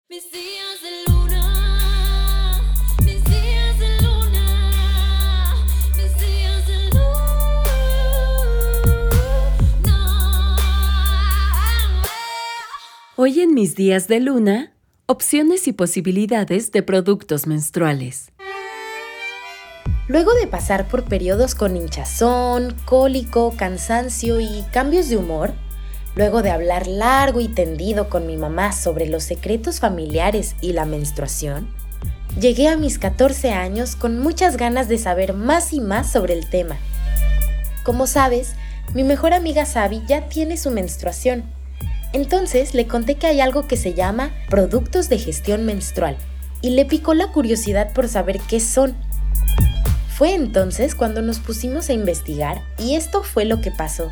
Mis días de luna, mis días de luna, mis días de luna. Hoy en Mis días de luna, opciones y posibilidades de productos menstruales. Luego de pasar por periodos con hinchazón, cólico, cansancio y cambios de humor, luego de hablar largo y tendido con mi mamá sobre los secretos familiares y la menstruación, llegué a mis 14 años con muchas ganas de saber más y más sobre el tema. Como sabes, mi mejor amiga Sabi ya tiene su menstruación. Entonces le conté que hay algo que se llama productos de gestión menstrual y le picó la curiosidad por saber qué son. Fue entonces cuando nos pusimos a investigar y esto fue lo que pasó.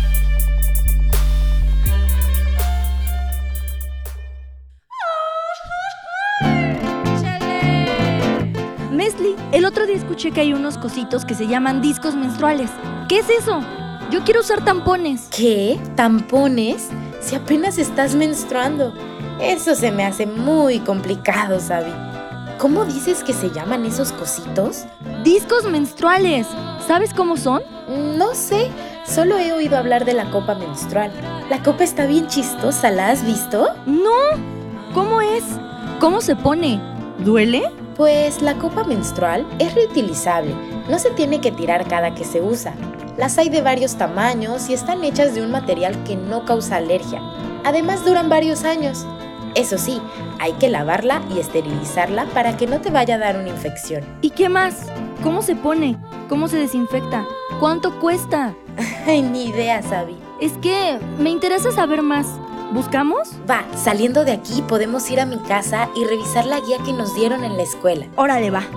Mesli, el otro día escuché que hay unos cositos que se llaman discos menstruales. ¿Qué es eso? Yo quiero usar tampones. ¿Qué? ¿Tampones? Si apenas estás menstruando. Eso se me hace muy complicado, Sabi. ¿Cómo dices que se llaman esos cositos? Discos menstruales. ¿Sabes cómo son? No sé, solo he oído hablar de la copa menstrual. La copa está bien chistosa, ¿la has visto? No. ¿Cómo es? ¿Cómo se pone? ¿Duele? Pues la copa menstrual es reutilizable, no se tiene que tirar cada que se usa. Las hay de varios tamaños y están hechas de un material que no causa alergia. Además duran varios años. Eso sí, hay que lavarla y esterilizarla para que no te vaya a dar una infección. ¿Y qué más? ¿Cómo se pone? ¿Cómo se desinfecta? ¿Cuánto cuesta? Ay, ni idea, Sabi. Es que me interesa saber más. ¿Buscamos? Va, saliendo de aquí podemos ir a mi casa y revisar la guía que nos dieron en la escuela. Órale, va.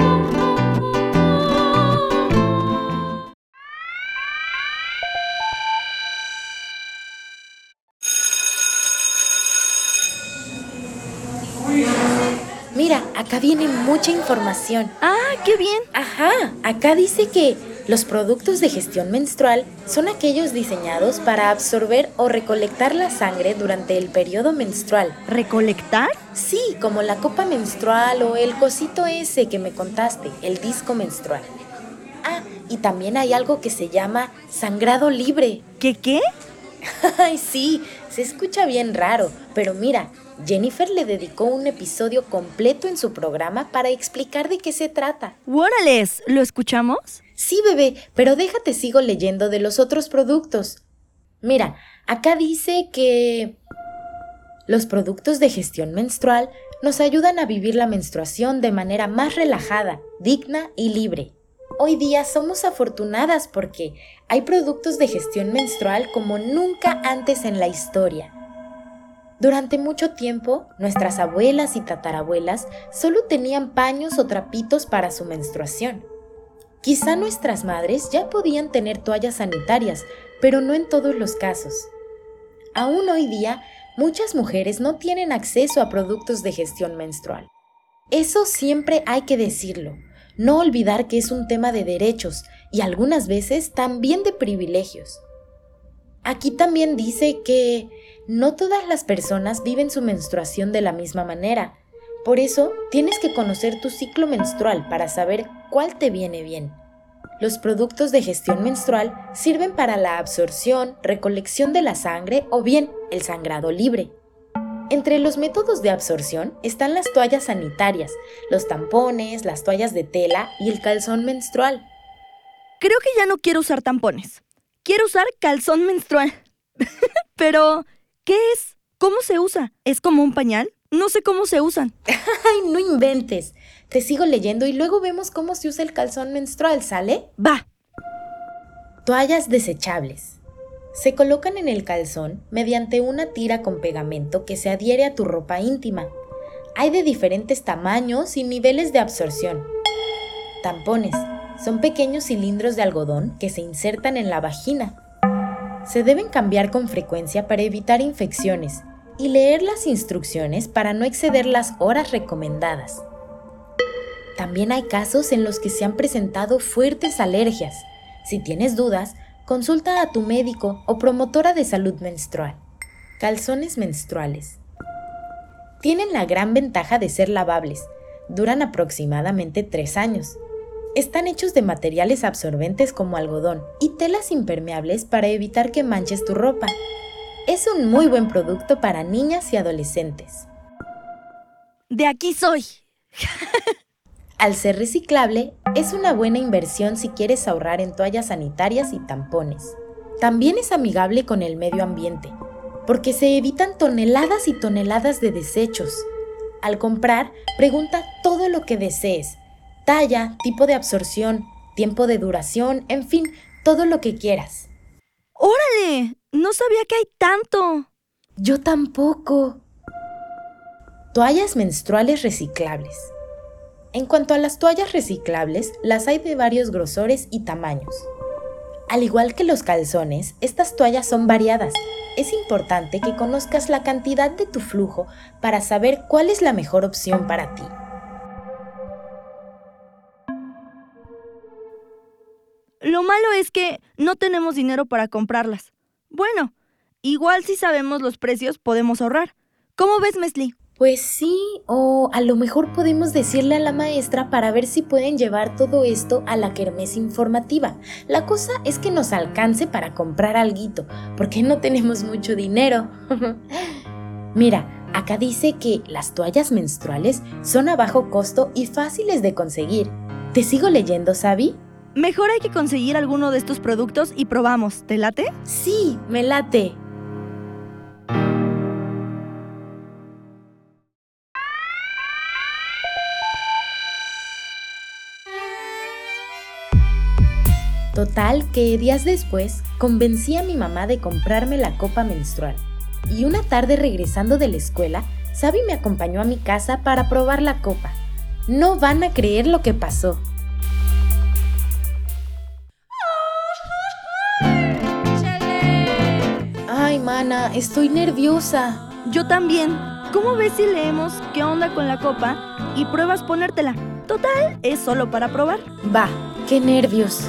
Mira, acá viene mucha información. ¡Ah, qué bien! Ajá, acá dice que los productos de gestión menstrual son aquellos diseñados para absorber o recolectar la sangre durante el periodo menstrual. ¿Recolectar? Sí, como la copa menstrual o el cosito ese que me contaste, el disco menstrual. Ah, y también hay algo que se llama sangrado libre. ¿Qué? Ay, sí, se escucha bien raro, pero mira, Jennifer le dedicó un episodio completo en su programa para explicar de qué se trata. ¡Órales! ¿Lo escuchamos? Sí, bebé, pero déjate sigo leyendo de los otros productos. Mira, acá dice que los productos de gestión menstrual nos ayudan a vivir la menstruación de manera más relajada, digna y libre. Hoy día somos afortunadas porque hay productos de gestión menstrual como nunca antes en la historia. Durante mucho tiempo, nuestras abuelas y tatarabuelas solo tenían paños o trapitos para su menstruación. Quizá nuestras madres ya podían tener toallas sanitarias, pero no en todos los casos. Aún hoy día, muchas mujeres no tienen acceso a productos de gestión menstrual. Eso siempre hay que decirlo. No olvidar que es un tema de derechos y algunas veces también de privilegios. Aquí también dice que no todas las personas viven su menstruación de la misma manera. Por eso, tienes que conocer tu ciclo menstrual para saber cuál te viene bien. Los productos de gestión menstrual sirven para la absorción, recolección de la sangre o bien el sangrado libre. Entre los métodos de absorción están las toallas sanitarias, los tampones, las toallas de tela y el calzón menstrual. Creo que ya no quiero usar tampones. Quiero usar calzón menstrual. Pero, ¿qué es? ¿Cómo se usa? ¿Es como un pañal? No sé cómo se usan. ¡Ay, no inventes! Te sigo leyendo y luego vemos cómo se usa el calzón menstrual, ¿sale? Va. Toallas desechables. Se colocan en el calzón mediante una tira con pegamento que se adhiere a tu ropa íntima. Hay de diferentes tamaños y niveles de absorción. Tampones. Son pequeños cilindros de algodón que se insertan en la vagina. Se deben cambiar con frecuencia para evitar infecciones y leer las instrucciones para no exceder las horas recomendadas. También hay casos en los que se han presentado fuertes alergias. Si tienes dudas, consulta a tu médico o promotora de salud menstrual. Calzones menstruales. Tienen la gran ventaja de ser lavables. Duran aproximadamente 3 años. Están hechos de materiales absorbentes como algodón y telas impermeables para evitar que manches tu ropa. Es un muy buen producto para niñas y adolescentes. De aquí soy. Al ser reciclable, es una buena inversión si quieres ahorrar en toallas sanitarias y tampones. También es amigable con el medio ambiente, porque se evitan toneladas y toneladas de desechos. Al comprar, pregunta todo lo que desees: talla, tipo de absorción, tiempo de duración, en fin, todo lo que quieras. ¡Órale! No sabía que hay tanto. Yo tampoco. Toallas menstruales reciclables. En cuanto a las toallas reciclables, las hay de varios grosores y tamaños. Al igual que los calzones, estas toallas son variadas. Es importante que conozcas la cantidad de tu flujo para saber cuál es la mejor opción para ti. Lo malo es que no tenemos dinero para comprarlas. Bueno, igual si sabemos los precios podemos ahorrar. ¿Cómo ves, Mesli? Pues sí, o a lo mejor podemos decirle a la maestra para ver si pueden llevar todo esto a la kermés informativa. La cosa es que nos alcance para comprar alguito, porque no tenemos mucho dinero. Mira, acá dice que las toallas menstruales son a bajo costo y fáciles de conseguir. ¿Te sigo leyendo, Sabi? Mejor hay que conseguir alguno de estos productos y probamos. ¿Te late? Sí, me late. Total, que días después convencí a mi mamá de comprarme la copa menstrual. Y una tarde regresando de la escuela, Sabi me acompañó a mi casa para probar la copa. No van a creer lo que pasó. Ay, mana, estoy nerviosa. Yo también. ¿Cómo ves si leemos qué onda con la copa y pruebas ponértela? Total, es solo para probar. Va, qué nervios.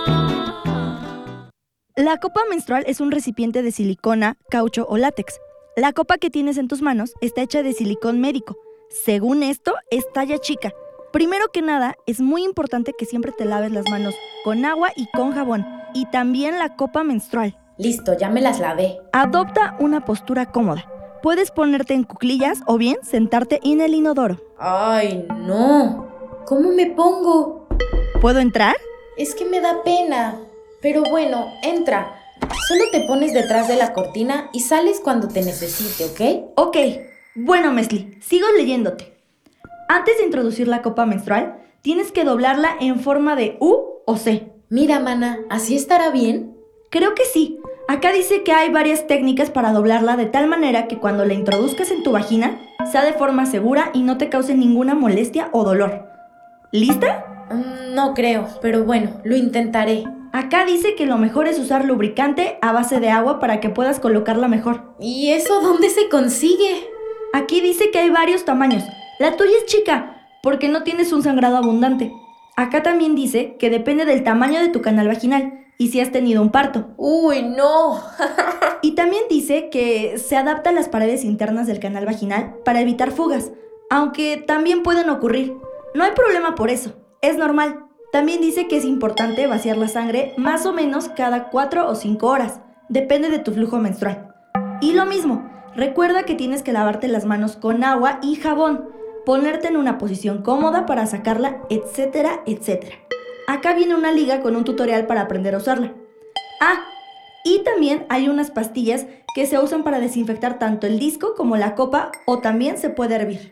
La copa menstrual es un recipiente de silicona, caucho o látex. La copa que tienes en tus manos está hecha de silicón médico. Según esto, es talla chica. Primero que nada, es muy importante que siempre te laves las manos con agua y con jabón. Y también la copa menstrual. Listo, ya me las lavé. Adopta una postura cómoda. Puedes ponerte en cuclillas o bien sentarte en el inodoro. Ay, no. ¿Cómo me pongo? ¿Puedo entrar? Es que me da pena. Pero bueno, entra. Solo te pones detrás de la cortina y sales cuando te necesite, ¿ok? Ok. Bueno, Mesli, sigo leyéndote. Antes de introducir la copa menstrual, tienes que doblarla en forma de U o C. Mira, mana, ¿así estará bien? Creo que sí. Acá dice que hay varias técnicas para doblarla de tal manera que cuando la introduzcas en tu vagina, sea de forma segura y no te cause ninguna molestia o dolor. ¿Lista? No creo, pero bueno, lo intentaré. Acá dice que lo mejor es usar lubricante a base de agua para que puedas colocarla mejor. ¿Y eso dónde se consigue? Aquí dice que hay varios tamaños. La tuya es chica, porque no tienes un sangrado abundante. Acá también dice que depende del tamaño de tu canal vaginal y si has tenido un parto. ¡Uy, no! Y también dice que se adapta a las paredes internas del canal vaginal para evitar fugas, aunque también pueden ocurrir. No hay problema por eso, es normal. También dice que es importante vaciar la sangre más o menos cada 4 o 5 horas, depende de tu flujo menstrual. Y lo mismo, recuerda que tienes que lavarte las manos con agua y jabón, ponerte en una posición cómoda para sacarla, etcétera, etcétera. Acá viene una liga con un tutorial para aprender a usarla. Ah, y también hay unas pastillas que se usan para desinfectar tanto el disco como la copa o también se puede hervir.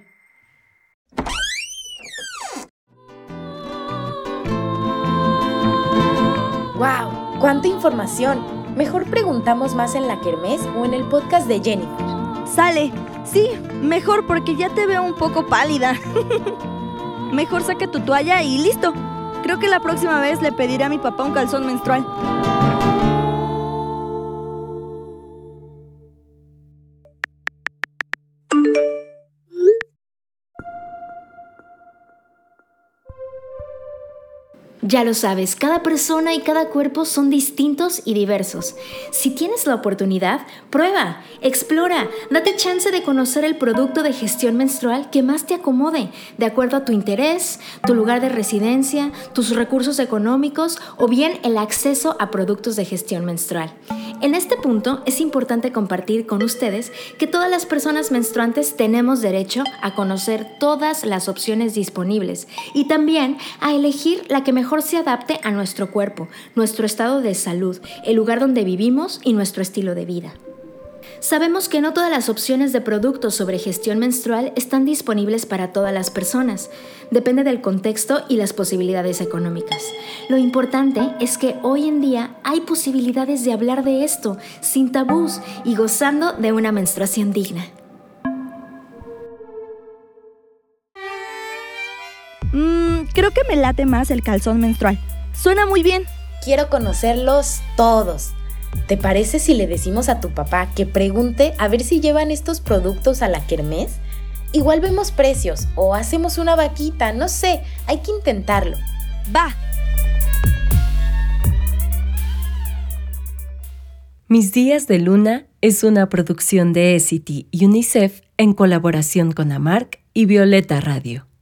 ¡Wow! ¡Cuánta información! Mejor preguntamos más en la kermés o en el podcast de Jennifer. Sale, sí, mejor porque ya te veo un poco pálida. Mejor saca tu toalla y listo. Creo que la próxima vez le pediré a mi papá un calzón menstrual. Ya lo sabes, cada persona y cada cuerpo son distintos y diversos. Si tienes la oportunidad, prueba, explora, date chance de conocer el producto de gestión menstrual que más te acomode, de acuerdo a tu interés, tu lugar de residencia, tus recursos económicos o bien el acceso a productos de gestión menstrual. En este punto es importante compartir con ustedes que todas las personas menstruantes tenemos derecho a conocer todas las opciones disponibles y también a elegir la que mejor se adapte a nuestro cuerpo, nuestro estado de salud, el lugar donde vivimos y nuestro estilo de vida. Sabemos que no todas las opciones de productos sobre gestión menstrual están disponibles para todas las personas. Depende del contexto y las posibilidades económicas. Lo importante es que hoy en día hay posibilidades de hablar de esto sin tabús y gozando de una menstruación digna. Creo que me late más el calzón menstrual. Suena muy bien. Quiero conocerlos todos. ¿Te parece si le decimos a tu papá que pregunte a ver si llevan estos productos a la kermés? Igual vemos precios o hacemos una vaquita, no sé, hay que intentarlo. Va. Mis Días de Luna es una producción de Essity y UNICEF en colaboración con AMARC y Violeta Radio.